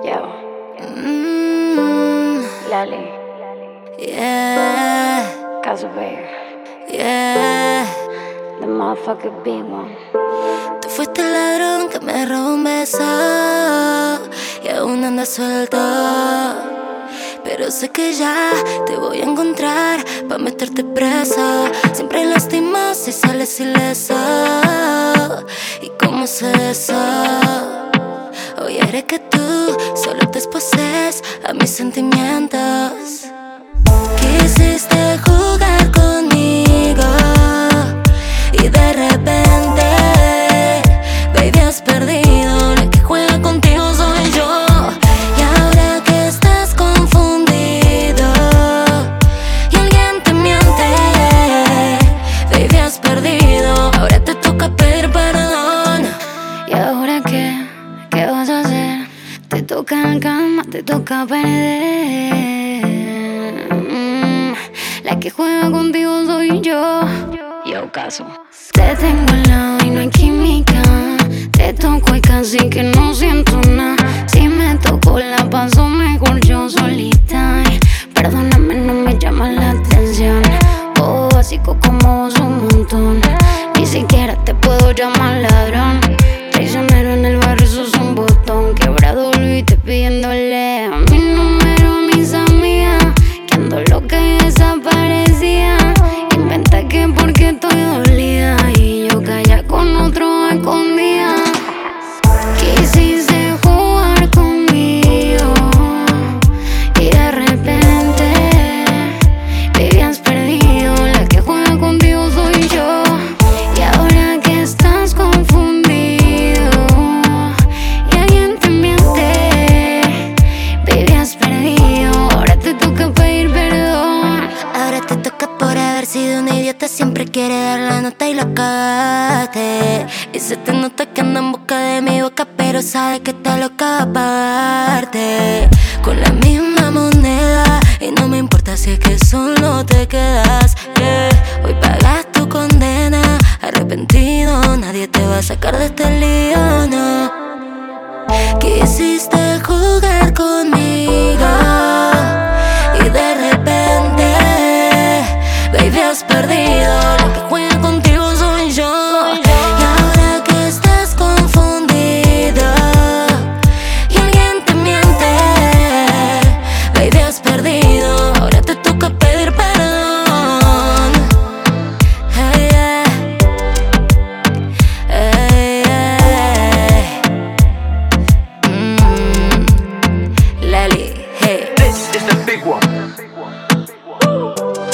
Yo. Lali. Yeah, Casu Bear. yeah. The motherfucking big one. Tú fuiste el ladrón que me robó un beso y aún andas suelto. Pero sé que ya te voy a encontrar pa' meterte presa. Siempre lastimas y sales ileso. ¿Y cómo sé eso? Hoy haré que tú solo te exposes a mis sentimientos. Quisiste jugar conmigo y de repente, baby, has perdido. La que juega contigo soy yo. Y ahora que estás confundido y alguien te miente, baby, has perdido. Ahora te toca pedir perdón. ¿Y ahora qué? ¿Qué vas a hacer? Te toca en cama, te toca perder. La que juega contigo soy yo. Yo, Casu. Te tengo al lado y no hay química. Te toco y casi que no siento nada. Si me toco la paso mejor yo solita. Ay, perdóname, no me llama la atención. Oh, básico como vos un montón. Ni siquiera te puedo llamar ladrón. Traicionero en el barrio, sos un botón. Quebrado y te pidiéndole a mi número a mis amigas. Que ando loca y desaparecía. Inventa que porque estoy dolida y yo calla con otro escondida. Quisiste jugar conmigo y de repente, baby, has perdido. La que juega contigo soy yo. Y ahora que estás confundido y alguien te miente, baby, has perdido. Ahora te toca pedir perdón. Ahora te toca por haber sido un idiota. Siempre quiere dar la nota y la cagaste. Y se te nota que anda en busca de mi boca, pero sabe que está loca aparte. Con la misma moneda y no me importa si es que solo te quedas. Hoy pagas tu condena. Arrepentido, nadie te va a sacar de este lío, no. Quisiste jugar conmigo y de repente, baby, has perdido. La que juega contigo soy yo. Y ahora que estás confundido y alguien te miente, baby, has perdido. Ahora te toca pedir perdón. Hey, yeah. Hey, yeah. Lali, hey. This is the big one.